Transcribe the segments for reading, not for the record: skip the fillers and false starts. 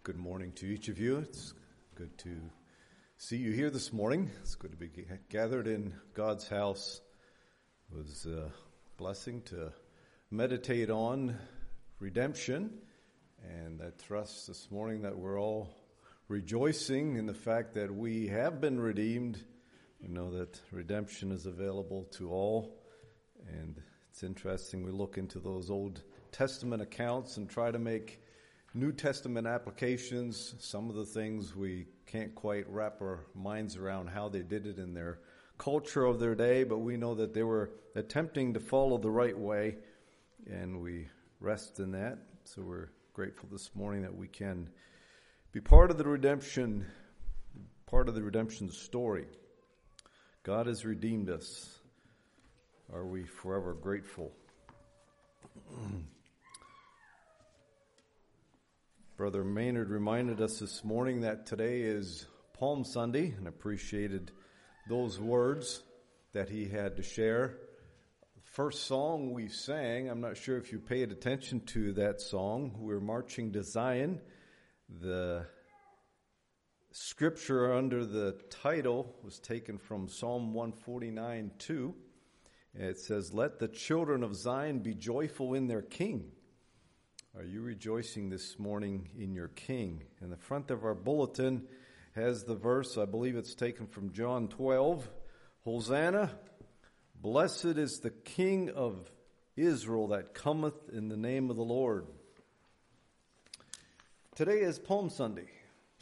Good morning to each of you. It's good to see you here this morning. It's good to be gathered in God's house. It was a blessing to meditate on redemption, and I trust this morning that we're all rejoicing in the fact that we have been redeemed. We know that redemption is available to all, and it's interesting. We look into those Old Testament accounts and try to make New Testament applications. Some of the things we can't quite wrap our minds around how they did it in their culture of their day, but we know that they were attempting to follow the right way, and we rest in that. So we're grateful this morning that we can be part of the redemption story. God has redeemed us. Are we forever grateful? Brother Maynard reminded us this morning that today is Palm Sunday, and appreciated those words that he had to share. The first song we sang, I'm not sure if you paid attention to that song. We're marching to Zion. The scripture under the title was taken from Psalm 149:2. It says, "Let the children of Zion be joyful in their King." Are you rejoicing this morning in your King? In the front of our bulletin has the verse, I believe it's taken from John 12. Hosanna, blessed is the King of Israel that cometh in the name of the Lord. Today is Palm Sunday.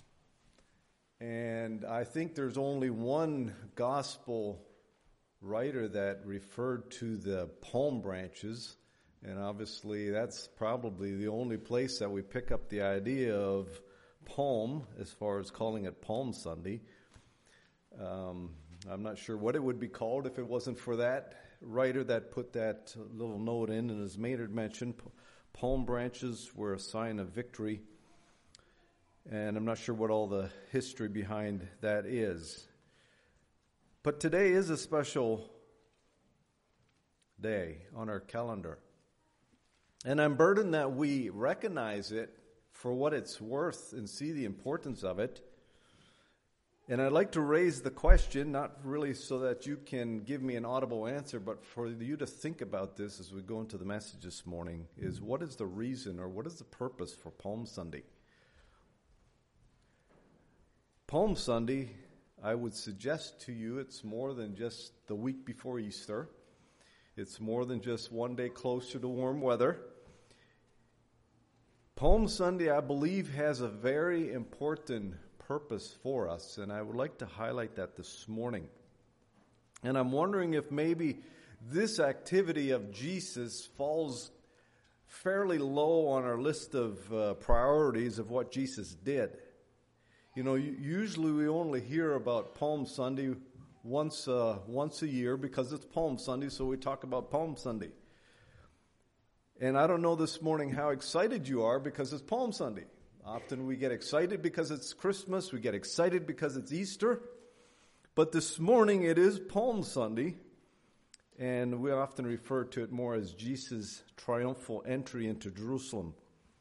And I think there's only one gospel writer that referred to the palm branches. And obviously, that's probably the only place that we pick up the idea of palm as far as calling it Palm Sunday. I'm not sure what it would be called if it wasn't for that writer that put that little note in. And as Maynard mentioned, palm branches were a sign of victory. And I'm not sure what all the history behind that is. But today is a special day on our calendar. And I'm burdened that we recognize it for what it's worth and see the importance of it. And I'd like to raise the question, not really so that you can give me an audible answer, but for you to think about this as we go into the message this morning, is what is the reason or what is the purpose for Palm Sunday? Palm Sunday, I would suggest to you, it's more than just the week before Easter. It's more than just one day closer to warm weather. Palm Sunday, I believe, has a very important purpose for us, and I would like to highlight that this morning. And I'm wondering if maybe this activity of Jesus falls fairly low on our list of priorities of what Jesus did. You know, usually we only hear about Palm Sunday once a year because it's Palm Sunday, so we talk about Palm Sunday. And I don't know this morning how excited you are because it's Palm Sunday. Often we get excited because it's Christmas, we get excited because it's Easter. But this morning it is Palm Sunday, and we often refer to it more as Jesus' triumphal entry into Jerusalem.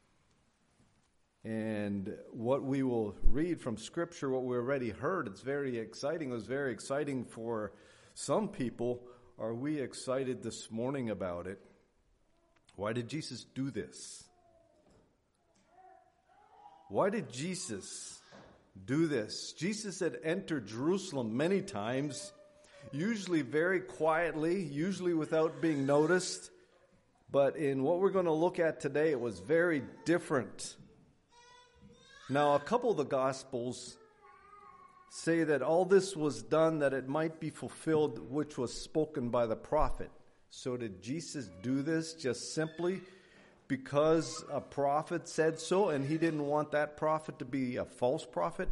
And what we will read from Scripture, what we already heard, it's very exciting. It was very exciting for some people. Are we excited this morning about it? Why did Jesus do this? Why did Jesus do this? Jesus had entered Jerusalem many times, usually very quietly, usually without being noticed. But in what we're going to look at today, it was very different. Now, a couple of the Gospels say that all this was done that it might be fulfilled, which was spoken by the prophet. So did Jesus do this just simply because a prophet said so and he didn't want that prophet to be a false prophet?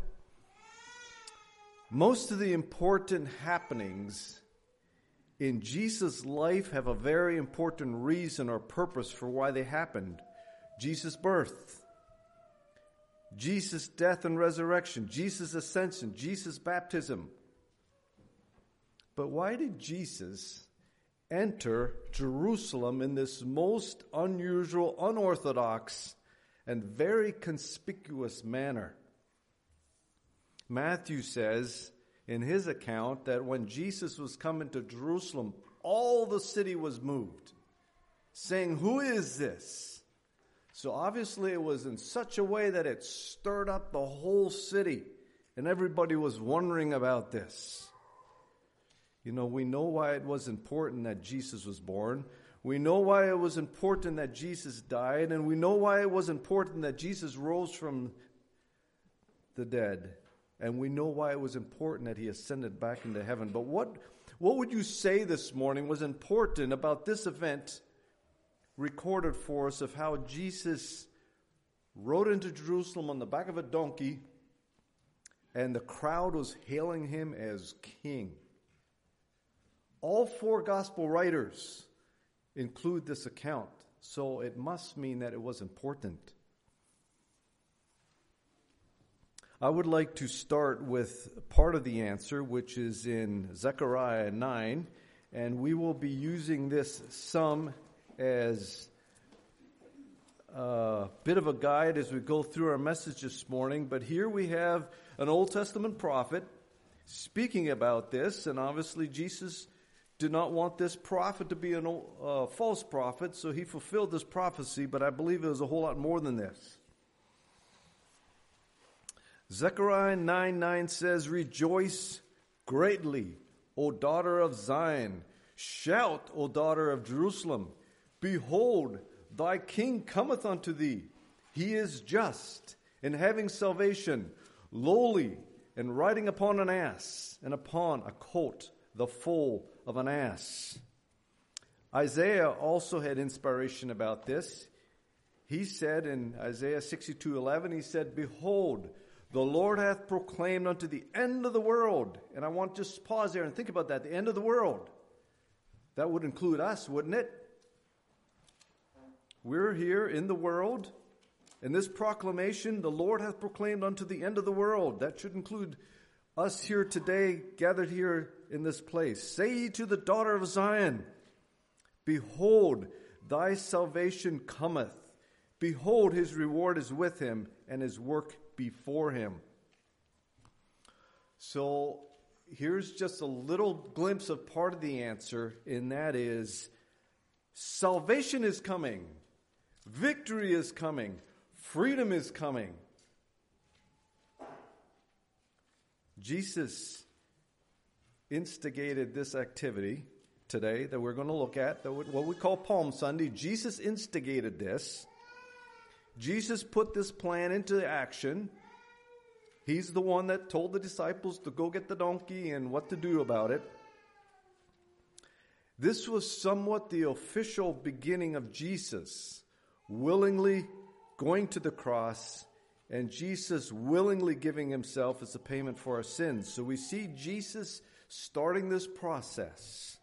Most of the important happenings in Jesus' life have a very important reason or purpose for why they happened. Jesus' birth, Jesus' death and resurrection, Jesus' ascension, Jesus' baptism. But why did Jesus enter Jerusalem in this most unusual, unorthodox and very conspicuous manner. Matthew says in his account that when Jesus was coming to Jerusalem, all the city was moved, saying, "Who is this?" So obviously it was in such a way that it stirred up the whole city, and everybody was wondering about this. You know, we know why it was important that Jesus was born. We know why it was important that Jesus died, and we know why it was important that Jesus rose from the dead. And we know why it was important that he ascended back into heaven. But what would you say this morning was important about this event recorded for us of how Jesus rode into Jerusalem on the back of a donkey and the crowd was hailing him as king? All four gospel writers include this account, so it must mean that it was important. I would like to start with part of the answer, which is in Zechariah 9, and we will be using this some as a bit of a guide as we go through our message this morning. But here we have an Old Testament prophet speaking about this, and obviously Jesus did not want this prophet to be a false prophet, so he fulfilled this prophecy, but I believe it was a whole lot more than this. Zechariah 9:9 says, "Rejoice greatly, O daughter of Zion. Shout, O daughter of Jerusalem. Behold, thy king cometh unto thee. He is just, and having salvation, lowly, and riding upon an ass, and upon a colt, the foal of an ass." Isaiah also had inspiration about this. He said in Isaiah 62:11, he said, "Behold, the Lord hath proclaimed unto the end of the world." And I want to just pause there and think about that, the end of the world. That would include us, wouldn't it? We're here in the world, and this proclamation, the Lord hath proclaimed unto the end of the world. That should include us here today, gathered here in this place. "Say ye to the daughter of Zion, Behold, thy salvation cometh. Behold, his reward is with him, and his work before him." So here's just a little glimpse of part of the answer, and that is salvation is coming. Victory is coming. Freedom is coming. Jesus instigated this activity today that we're going to look at, what we call Palm Sunday. Jesus instigated this. Jesus put this plan into action. He's the one that told the disciples to go get the donkey and what to do about it. This was somewhat the official beginning of Jesus willingly going to the cross and Jesus willingly giving himself as a payment for our sins. So we see Jesus starting this process.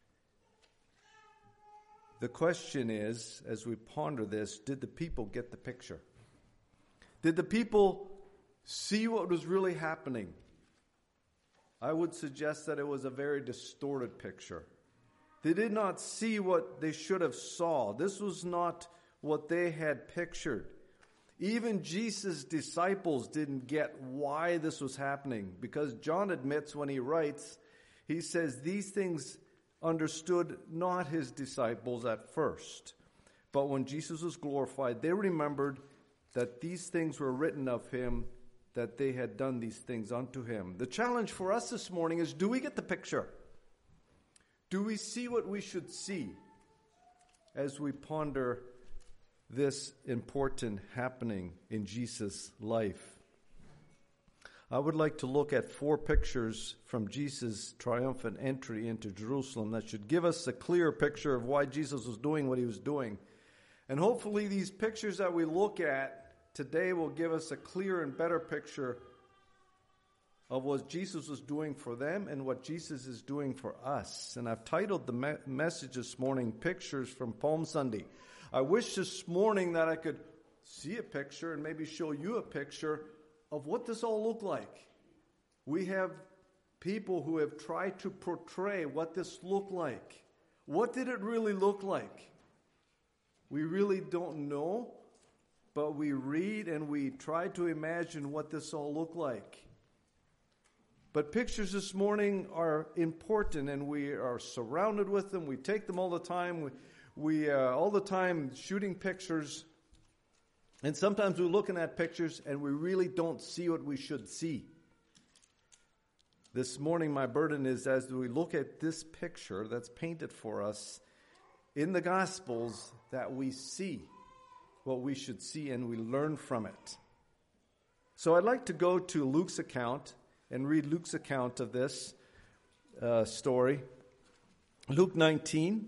The question is, as we ponder this, did the people get the picture? Did the people see what was really happening? I would suggest that it was a very distorted picture. They did not see what they should have saw. This was not what they had pictured. Even Jesus' disciples didn't get why this was happening, because John admits when he writes, he says these things understood not his disciples at first. But when Jesus was glorified, they remembered that these things were written of him, that they had done these things unto him. The challenge for us this morning is, do we get the picture? Do we see what we should see as we ponder this important happening in Jesus' life? I would like to look at 4 pictures from Jesus' triumphant entry into Jerusalem that should give us a clear picture of why Jesus was doing what he was doing. And hopefully these pictures that we look at today will give us a clear and better picture of what Jesus was doing for them and what Jesus is doing for us. And I've titled the message this morning, Pictures from Palm Sunday. I wish this morning that I could see a picture and maybe show you a picture of what this all looked like. We have people who have tried to portray what this looked like. What did it really look like? We really don't know. but we read and we try to imagine what this all looked like. But pictures this morning are important, and we are surrounded with them. We take them all the time. We all the time shooting pictures. And sometimes we're looking at pictures and we really don't see what we should see. This morning my burden is, as we look at this picture that's painted for us in the Gospels, that we see what we should see and we learn from it. So I'd like to go to Luke's account and read Luke's account of this story. Luke 19.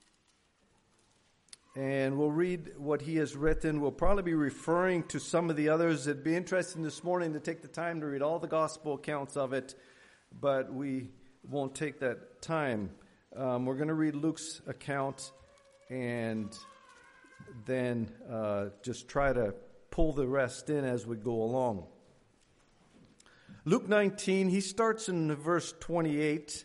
And we'll read what he has written. We'll probably be referring to some of the others. It'd be interesting this morning to take the time to read all the gospel accounts of it, but we won't take that time. We're going to read Luke's account and then just try to pull the rest in as we go along. Luke 19, he starts in verse 28,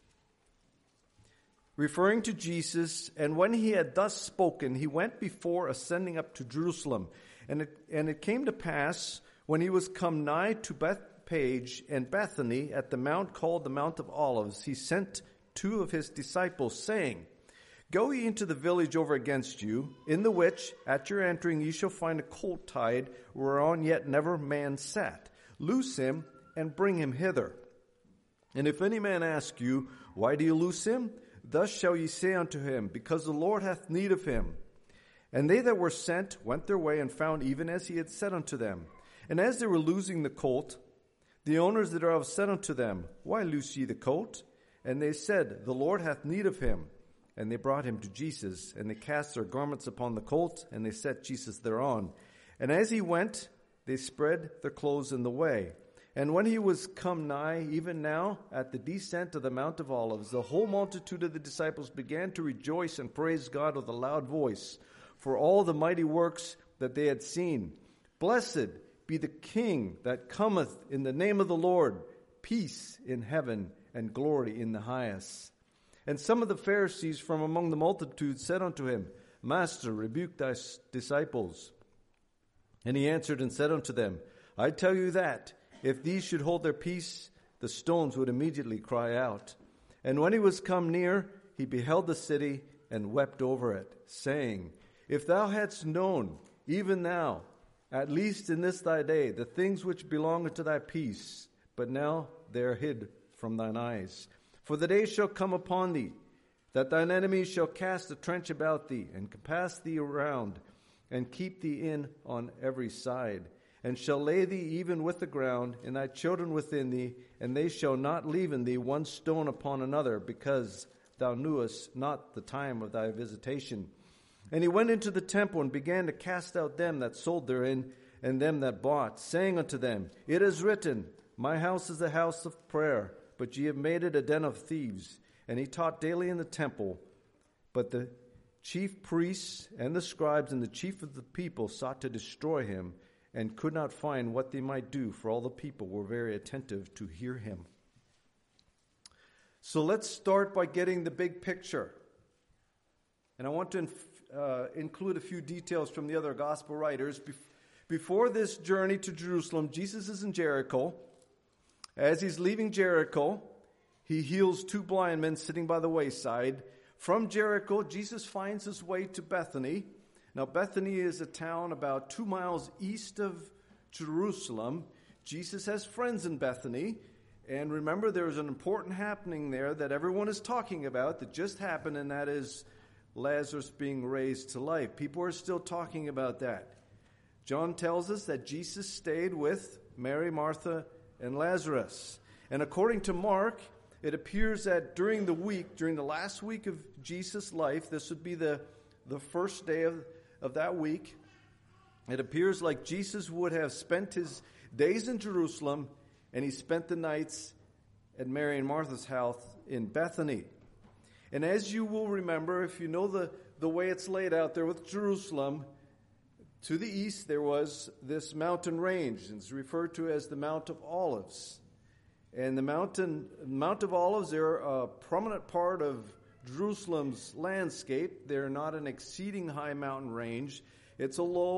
referring to Jesus. And when he had thus spoken, he went before, ascending up to Jerusalem. And it came to pass, when he was come nigh to Bethphage and Bethany, at the mount called the Mount of Olives, he sent 2 of his disciples, saying, Go ye into the village over against you, in the which at your entering ye shall find a colt tied, whereon yet never man sat. Loose him, and bring him hither. And if any man ask you, Why do you loose him? Thus shall ye say unto him, Because the Lord hath need of him. And they that were sent went their way, and found even as he had said unto them. And as they were loosing the colt, the owners thereof said unto them, Why loose ye the colt? And they said, The Lord hath need of him. And they brought him to Jesus, and they cast their garments upon the colt, and they set Jesus thereon. And as he went, they spread their clothes in the way. And when he was come nigh, even now, at the descent of the Mount of Olives, the whole multitude of the disciples began to rejoice and praise God with a loud voice for all the mighty works that they had seen. Blessed be the King that cometh in the name of the Lord, peace in heaven and glory in the highest. And some of the Pharisees from among the multitude said unto him, Master, rebuke thy disciples. And he answered and said unto them, I tell you that, if these should hold their peace, the stones would immediately cry out. And when he was come near, he beheld the city and wept over it, saying, If thou hadst known, even now, at least in this thy day, the things which belong unto thy peace, but now they are hid from thine eyes. For the day shall come upon thee, that thine enemies shall cast a trench about thee, and compass thee around, and keep thee in on every side, and shall lay thee even with the ground, and thy children within thee, and they shall not leave in thee one stone upon another, because thou knewest not the time of thy visitation. And he went into the temple, and began to cast out them that sold therein, and them that bought, saying unto them, It is written, My house is a house of prayer, but ye have made it a den of thieves. And he taught daily in the temple. But the chief priests and the scribes and the chief of the people sought to destroy him, and could not find what they might do, for all the people were very attentive to hear him. So let's start by getting the big picture. And I want to include a few details from the other gospel writers. Before this journey to Jerusalem, Jesus is in Jericho. As he's leaving Jericho, he heals 2 blind men sitting by the wayside. From Jericho, Jesus finds his way to Bethany. Now, Bethany is a town about 2 miles east of Jerusalem. Jesus has friends in Bethany. And remember, there's an important happening there that everyone is talking about that just happened, and that is Lazarus being raised to life. People are still talking about that. John tells us that Jesus stayed with Mary, Martha, and Lazarus. And according to Mark, it appears that during the last week of Jesus' life, this would be the first day of that week, it appears like Jesus would have spent his days in Jerusalem, and he spent the nights at Mary and Martha's house in Bethany. And as you will remember, if you know the way it's laid out there with Jerusalem, to the east there was this mountain range. It's referred to as the Mount of Olives. And the Mount of Olives, they're a prominent part of Jerusalem's landscape. They're not an exceeding high mountain range. It's a low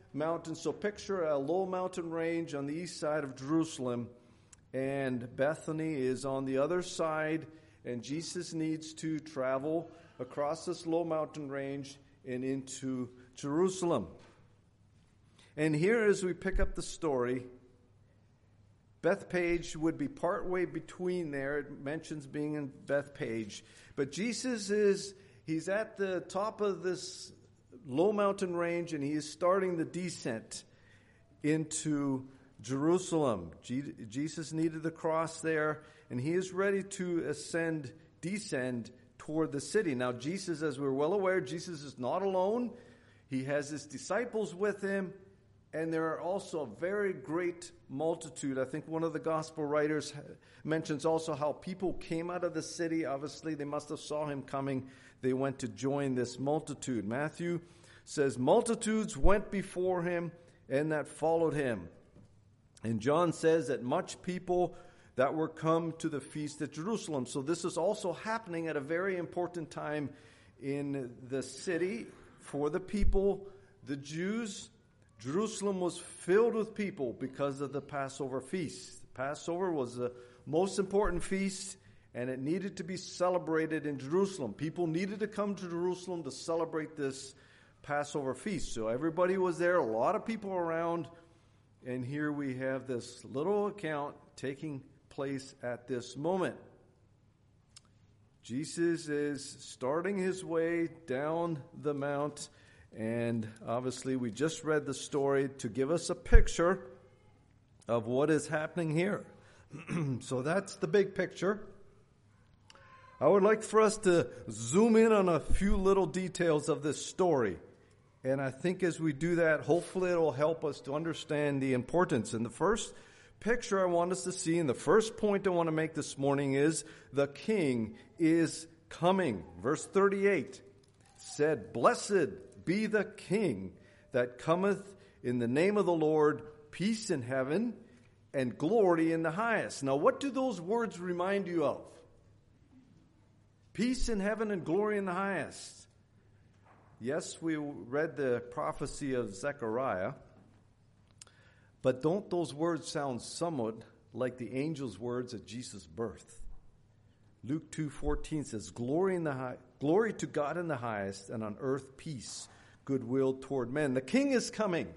mountain. So picture a low mountain range on the east side of Jerusalem, and Bethany is on the other side, and Jesus needs to travel across this low mountain range and into Jerusalem. And here, as we pick up the story, Bethpage would be partway between there. It mentions being in Bethpage. But Jesus he's at the top of this low mountain range, and he is starting the descent into Jerusalem. Jesus needed the cross there, and he is ready to descend toward the city. Now, Jesus, as we're well aware, Jesus is not alone. He has his disciples with him, and there are also a very great multitude. I think one of the gospel writers mentions also how people came out of the city. Obviously, they must have saw him coming. They went to join this multitude. Matthew says, multitudes went before him and that followed him. And John says that much people that were come to the feast at Jerusalem. So this is also happening at a very important time in the city for the people, the Jews. Jerusalem was filled with people because of the Passover feast. The Passover was the most important feast, and it needed to be celebrated in Jerusalem. People needed to come to Jerusalem to celebrate this Passover feast. So everybody was there, a lot of people around, and here we have this little account taking place at this moment. Jesus is starting his way down the mount. And obviously, we just read the story to give us a picture of what is happening here. So that's the big picture. I would like for us to zoom in on a few little details of this story. And I think as we do that, hopefully it will help us to understand the importance. And the first picture I want us to see, and the first point I want to make this morning is the King is coming. Verse 38 said, "Blessed be the King that cometh in the name of the Lord, peace in heaven and glory in the highest." Now, what do those words remind you of? Peace in heaven and glory in the highest. Yes, we read the prophecy of Zechariah, but don't those words sound somewhat like the angel's words at Jesus' birth? Luke 2:14 says, glory to God in the highest, and on earth peace, goodwill toward men. The King is coming.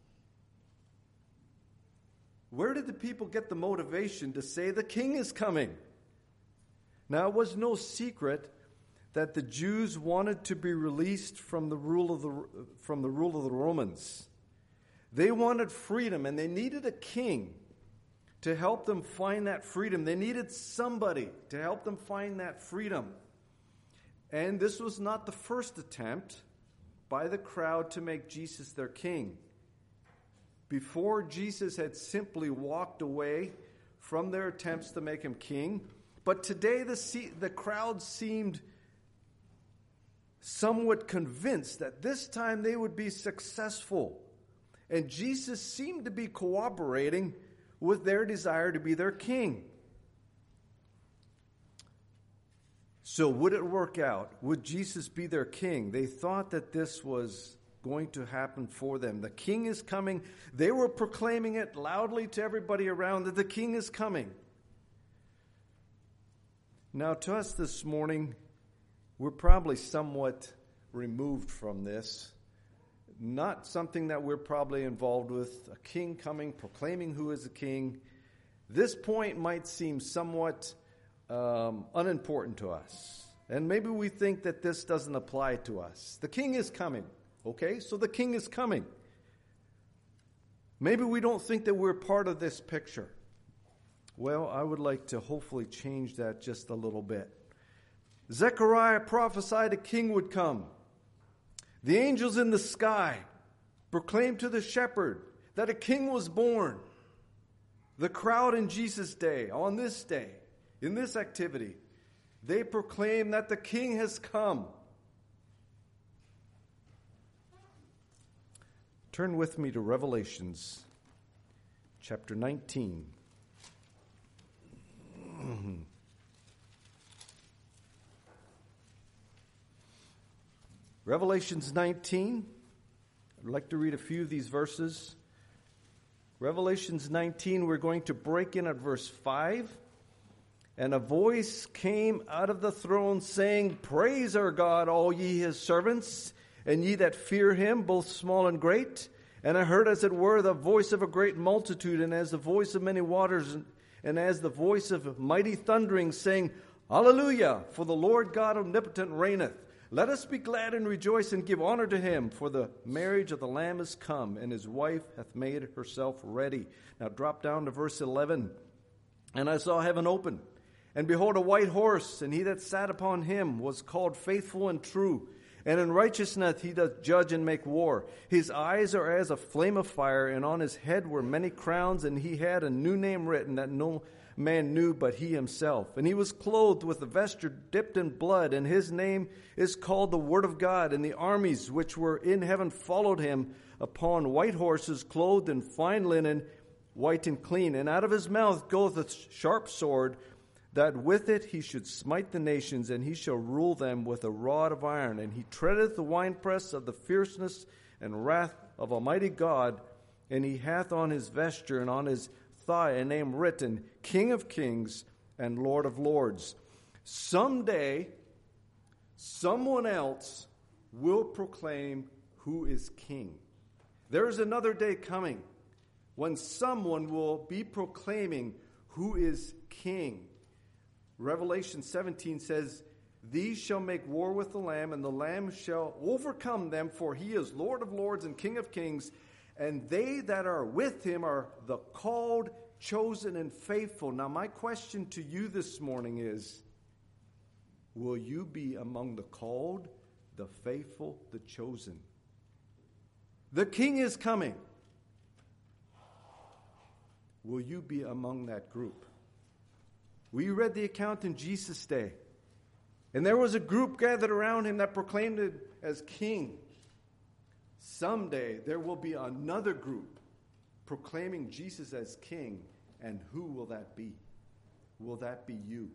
Where did the people get the motivation to say the King is coming? Now, it was no secret that the Jews wanted to be released from the rule of the Romans. They wanted freedom, and they needed a king to help them find that freedom. They needed somebody to help them find that freedom. And this was not the first attempt by the crowd to make Jesus their king. Before, Jesus had simply walked away from their attempts to make him king. But today the crowd seemed somewhat convinced that this time they would be successful. And Jesus seemed to be cooperating with their desire to be their king. So would it work out? Would Jesus be their king? They thought that this was going to happen for them. The king is coming. They were proclaiming it loudly to everybody around that the king is coming. Now, to us this morning, we're probably somewhat removed from this. Not something that we're probably involved with. A king coming, proclaiming who is the king. This point might seem somewhat unimportant to us. And maybe we think that this doesn't apply to us. The king is coming. Okay, so the king is coming. Maybe we don't think that we're part of this picture. Well, I would like to hopefully change that just a little bit. Zechariah prophesied a king would come. The angels in the sky proclaimed to the shepherd that a king was born. The crowd in Jesus' day, on this day, in this activity, they proclaim that the king has come. Turn with me to Revelations chapter 19. Revelations 19, I'd like to read a few of these verses. Revelations 19, we're going to break in at verse 5. And a voice came out of the throne saying, Praise our God, all ye his servants, and ye that fear him, both small and great. And I heard, as it were, the voice of a great multitude, and as the voice of many waters, and as the voice of mighty thundering, saying, Hallelujah, for the Lord God omnipotent reigneth. Let us be glad and rejoice and give honor to him, for the marriage of the Lamb is come, and his wife hath made herself ready. Now drop down to verse 11. And I saw heaven open, and behold, a white horse, and he that sat upon him was called Faithful and True. And in righteousness he doth judge and make war. His eyes are as a flame of fire, and on his head were many crowns, and he had a new name written that no man knew but he himself. And he was clothed with a vesture dipped in blood, and his name is called the Word of God. And the armies which were in heaven followed him upon white horses, clothed in fine linen, white and clean. And out of his mouth goeth a sharp sword, that with it he should smite the nations, and he shall rule them with a rod of iron. And he treadeth the winepress of the fierceness and wrath of Almighty God. And he hath on his vesture and on his thigh a name written, King of Kings and Lord of Lords. Someday, someone else will proclaim who is king. There is another day coming when someone will be proclaiming who is king. Revelation 17 says, These shall make war with the Lamb, and the Lamb shall overcome them, for he is Lord of lords and King of kings, and they that are with him are the called, chosen, and faithful. Now my question to you this morning is, will you be among the called, the faithful, the chosen? The King is coming. Will you be among that group? We read the account in Jesus' day, and there was a group gathered around him that proclaimed it as king. Someday there will be another group proclaiming Jesus as king, and who will that be? Will that be you?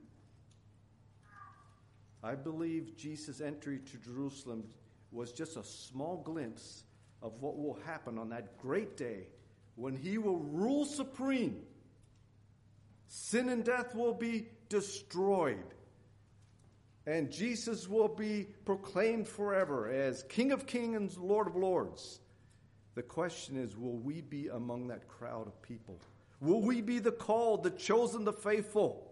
I believe Jesus' entry to Jerusalem was just a small glimpse of what will happen on that great day when he will rule supreme. Sin and death will be destroyed, and Jesus will be proclaimed forever as King of Kings and Lord of Lords. The question is, will we be among that crowd of people? Will we be the called, the chosen, the faithful?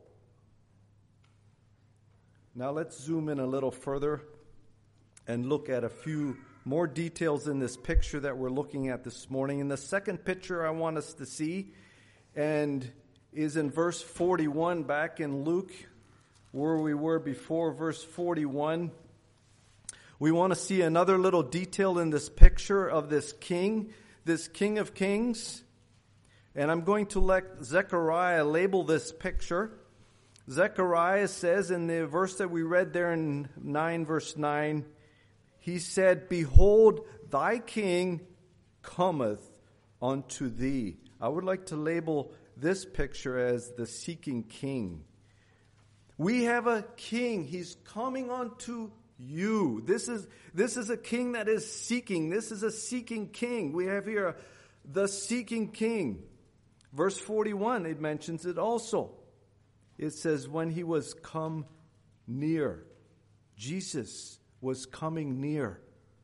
Now let's zoom in a little further and look at a few more details in this picture that we're looking at this morning. In the second picture I want us to see, and is in verse 41, back in Luke, where we were before, verse 41. We want to see another little detail in this picture of this King of Kings. And I'm going to let Zechariah label this picture. Zechariah says in the verse that we read there in 9, verse 9, he said, Behold, thy King cometh unto thee. I would like to label this picture as the seeking king. We have a king. He's coming unto you. This is a king that is seeking. This is a seeking king. We have here the seeking king. Verse 41, it mentions it also. It says, when he was come near. Jesus was coming near.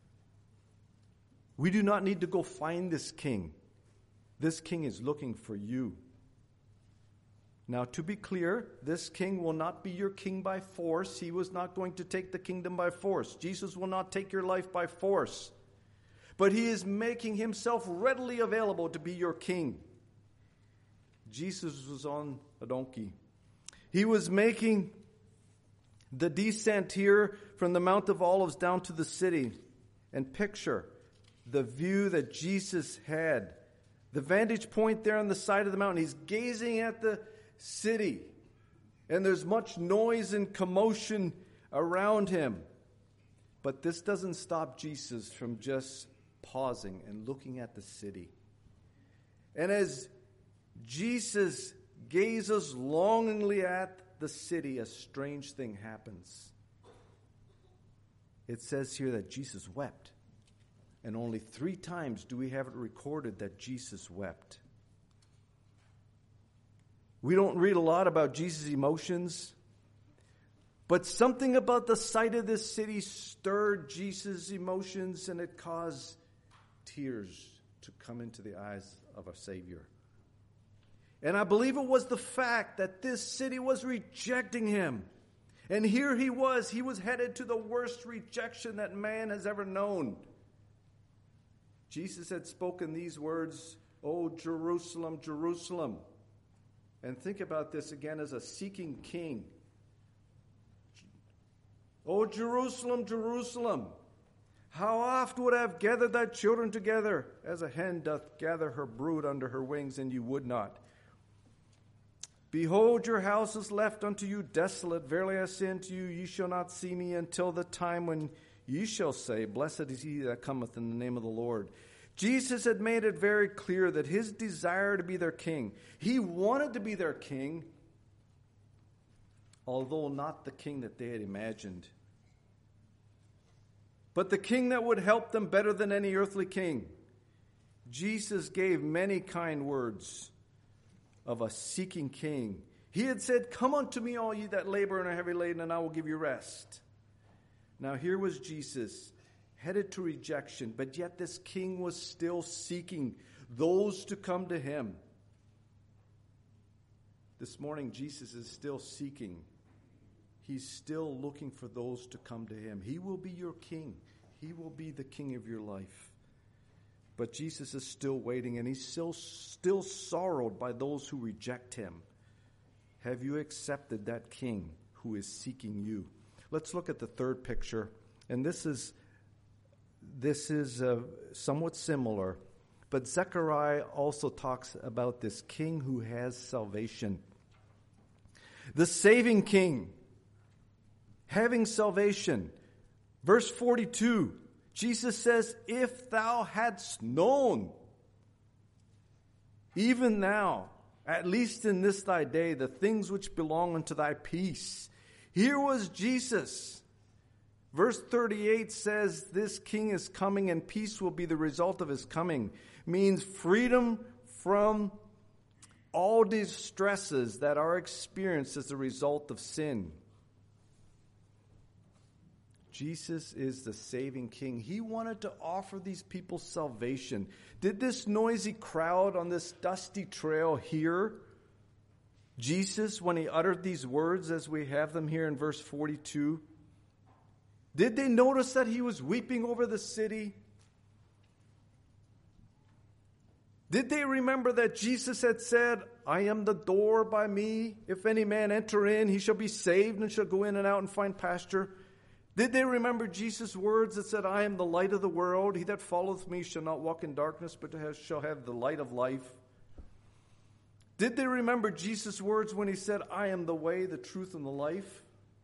We do not need to go find this king. This king is looking for you. Now, to be clear, this king will not be your king by force. He was not going to take the kingdom by force. Jesus will not take your life by force. But he is making himself readily available to be your king. Jesus was on a donkey. He was making the descent here from the Mount of Olives down to the city. And picture the view that Jesus had. The vantage point there on the side of the mountain. He's gazing at the city. And there's much noise and commotion around him. But this doesn't stop Jesus from just pausing and looking at the city. And as Jesus gazes longingly at the city, a strange thing happens. It says here that Jesus wept. And only 3 times do we have it recorded that Jesus wept. We don't read a lot about Jesus' emotions, but something about the sight of this city stirred Jesus' emotions, and it caused tears to come into the eyes of our Savior. And I believe it was the fact that this city was rejecting him. And here he was headed to the worst rejection that man has ever known. Jesus had spoken these words, "O Jerusalem, Jerusalem." And think about this again as a seeking king. "O Jerusalem, Jerusalem, how oft would I have gathered thy children together, as a hen doth gather her brood under her wings, and you would not. Behold, your house is left unto you desolate. Verily I say unto you, ye shall not see me until the time when ye shall say, Blessed is he that cometh in the name of the Lord." Jesus had made it very clear that his desire to be their king, he wanted to be their king, although not the king that they had imagined, but the king that would help them better than any earthly king. Jesus gave many kind words of a seeking king. He had said, "Come unto me, all ye that labor and are heavy laden, and I will give you rest." Now here was Jesus, headed to rejection, but yet this king was still seeking those to come to him. This morning, Jesus is still seeking. He's still looking for those to come to him. He will be your king. He will be the king of your life. But Jesus is still waiting, and he's still sorrowed by those who reject him. Have you accepted that king who is seeking you? Let's look at the third picture, and this is somewhat similar, but Zechariah also talks about this king who has salvation. The saving king, having salvation. Verse 42, Jesus says, "If thou hadst known, even now, at least in this thy day, the things which belong unto thy peace." Here was Jesus. Verse 38 says, this king is coming and peace will be the result of his coming. Means freedom from all distresses that are experienced as a result of sin. Jesus is the saving king. He wanted to offer these people salvation. Did this noisy crowd on this dusty trail hear Jesus when he uttered these words as we have them here in verse 42? Did they notice that he was weeping over the city? Did they remember that Jesus had said, "I am the door by me. If any man enter in, he shall be saved and shall go in and out and find pasture"? Did they remember Jesus' words that said, "I am the light of the world. He that followeth me shall not walk in darkness, but shall have the light of life"? Did they remember Jesus' words when he said, "I am the way, the truth, and the life"?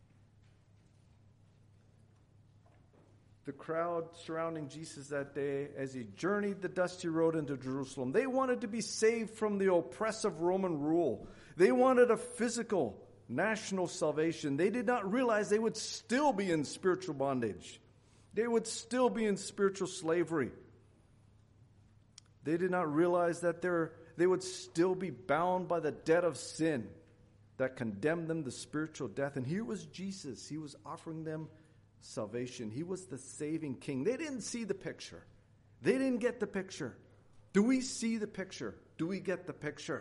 The crowd surrounding Jesus that day as he journeyed the dusty road into Jerusalem, they wanted to be saved from the oppressive Roman rule. They wanted a physical, national salvation. They did not realize they would still be in spiritual bondage. They would still be in spiritual slavery. They did not realize that they would still be bound by the debt of sin that condemned them to spiritual death. And here was Jesus. He was offering them salvation. He was the saving king. They didn't see the picture. They didn't get the picture. Do we see the picture? Do we get the picture?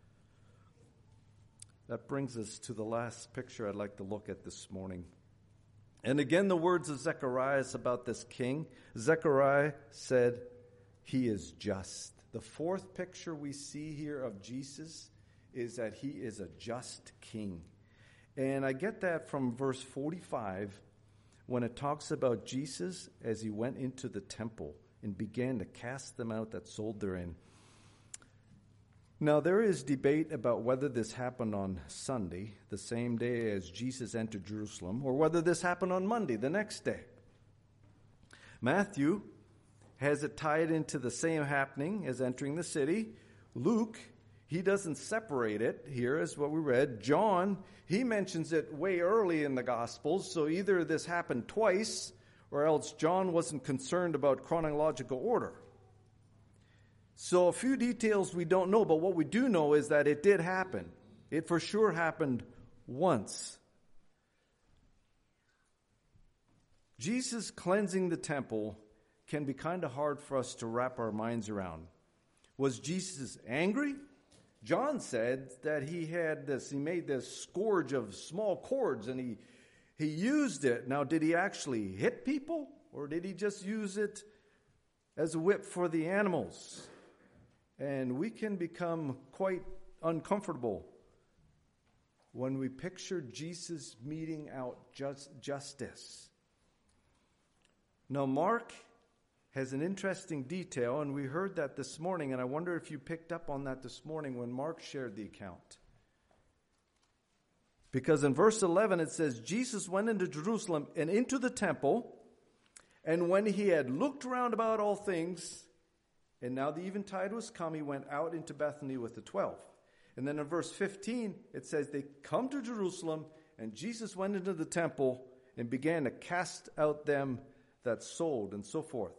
That brings us to the last picture I'd like to look at this morning. And again, the words of Zechariah about this king. Zechariah said, "He is just." The fourth picture we see here of Jesus is that he is a just king. And I get that from verse 45, when it talks about Jesus as he went into the temple and began to cast them out that sold therein. Now, there is debate about whether this happened on Sunday, the same day as Jesus entered Jerusalem, or whether this happened on Monday, the next day. Matthew has it tied into the same happening as entering the city. Luke, he doesn't separate it here as what we read. John, he mentions it way early in the Gospels, so either this happened twice or else John wasn't concerned about chronological order. So a few details we don't know, but what we do know is that it did happen. It for sure happened once. Jesus cleansing the temple can be kind of hard for us to wrap our minds around. Was Jesus angry? John said that he made this scourge of small cords and he used it. Now, did he actually hit people, or did he just use it as a whip for the animals? And we can become quite uncomfortable when we picture Jesus meting out justice. Now, Mark has an interesting detail, and we heard that this morning, and I wonder if you picked up on that this morning when Mark shared the account. Because in verse 11 it says, Jesus went into Jerusalem and into the temple, and when he had looked round about all things, and now the eventide was come, he went out into Bethany with the 12. And then in verse 15 it says, they come to Jerusalem, and Jesus went into the temple and began to cast out them that sold, and so forth.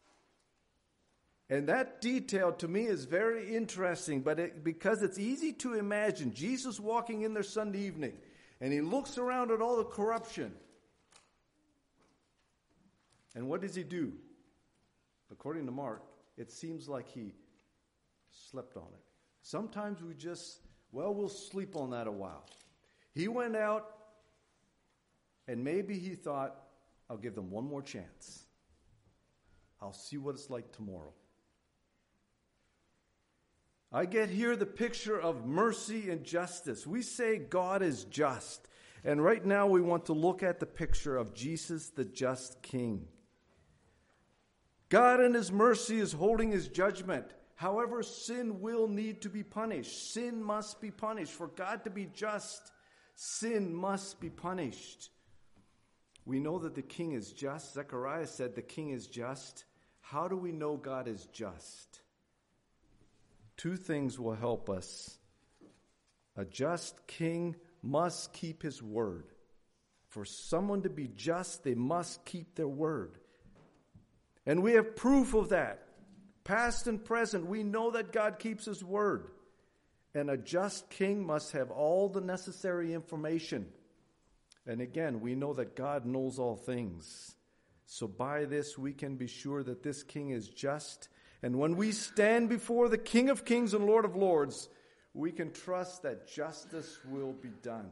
And that detail to me is very interesting, because it's easy to imagine Jesus walking in there Sunday evening, and he looks around at all the corruption. And what does he do? According to Mark, it seems like he slept on it. Sometimes we'll sleep on that a while. He went out, and maybe he thought, I'll give them one more chance. I'll see what it's like tomorrow. I get here the picture of mercy and justice. We say God is just. And right now we want to look at the picture of Jesus, the just King. God in his mercy is holding his judgment. However, sin will need to be punished. Sin must be punished. For God to be just, sin must be punished. We know that the king is just. Zechariah said the king is just. How do we know God is just? Two things will help us. A just king must keep his word. For someone to be just, they must keep their word. And we have proof of that. Past and present, we know that God keeps his word. And a just king must have all the necessary information. And again, we know that God knows all things. So by this, we can be sure that this king is just. And when we stand before the King of Kings and Lord of Lords, we can trust that justice will be done.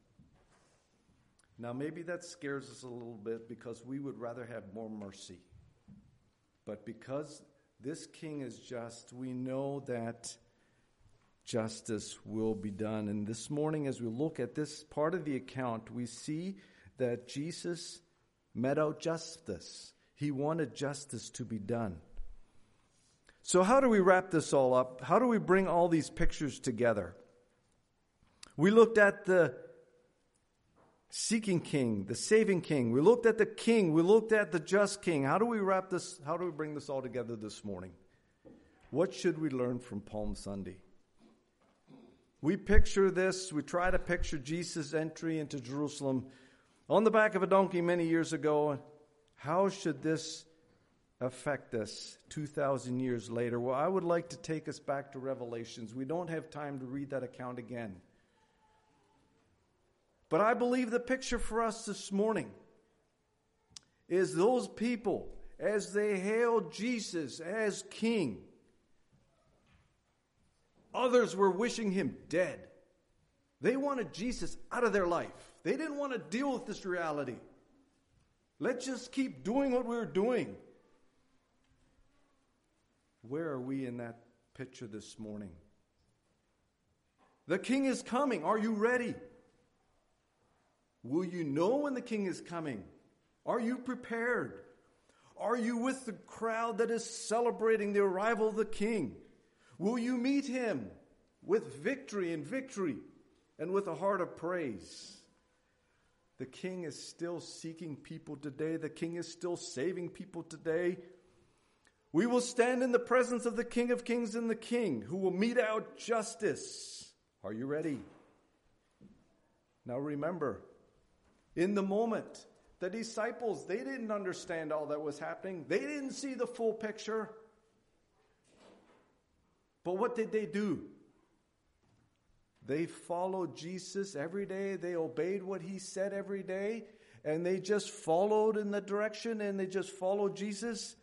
Now, maybe that scares us a little bit because we would rather have more mercy. But because this king is just, we know that justice will be done. And this morning, as we look at this part of the account, we see that Jesus met out justice. He wanted justice to be done. So how do we wrap this all up? How do we bring all these pictures together? We looked at the seeking king, the saving king. We looked at the king. We looked at the just king. How do we wrap this? How do we bring this all together this morning? What should we learn from Palm Sunday? We picture this. We try to picture Jesus' entry into Jerusalem on the back of a donkey many years ago. How should this affect us 2,000 years later? Well, I would like to take us back to Revelations. We don't have time to read that account again. But I believe the picture for us this morning is those people, as they hailed Jesus as king, others were wishing him dead. They wanted Jesus out of their life. They didn't want to deal with this reality. Let's just keep doing what we're doing. Where are we in that picture this morning? The king is coming. Are you ready? Will you know when the king is coming? Are you prepared? Are you with the crowd that is celebrating the arrival of the king? Will you meet him with victory and with a heart of praise? The king is still seeking people today. The king is still saving people today. We will stand in the presence of the King of Kings and the King who will mete out justice. Are you ready? Now remember, in the moment The disciples, they didn't understand all that was happening. They didn't see the full picture. But what did they do? They followed Jesus every day. They obeyed what he said every day. And they just followed in the direction and they just followed Jesus.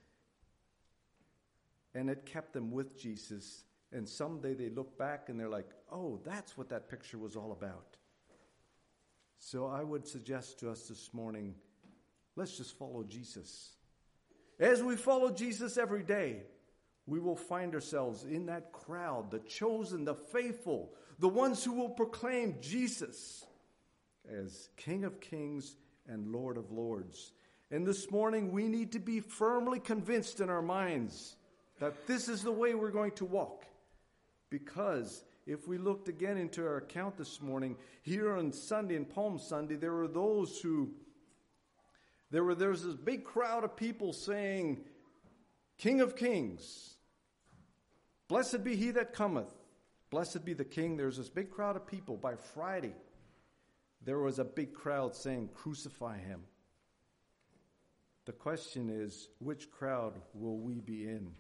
And it kept them with Jesus. And someday they look back and they're like, oh, that's what that picture was all about. So I would suggest to us this morning, let's just follow Jesus. As we follow Jesus every day, we will find ourselves in that crowd, the chosen, the faithful, the ones who will proclaim Jesus as King of Kings and Lord of Lords. And this morning, we need to be firmly convinced in our minds that this is the way we're going to walk. Because if we looked again into our account this morning, here on Sunday, in Palm Sunday, there were those who, there's this big crowd of people saying, King of Kings, blessed be he that cometh, blessed be the King. There's this big crowd of people. By Friday, there was a big crowd saying, crucify him. The question is, which crowd will we be in?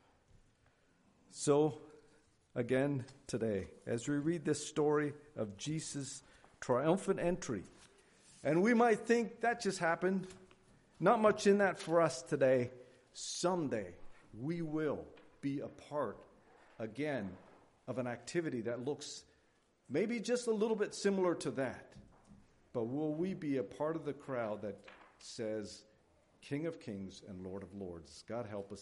So, again, today, as we read this story of Jesus' triumphant entry, and we might think that just happened, not much in that for us today. Someday, we will be a part, again, of an activity that looks maybe just a little bit similar to that. But will we be a part of the crowd that says, King of Kings and Lord of Lords? God help us.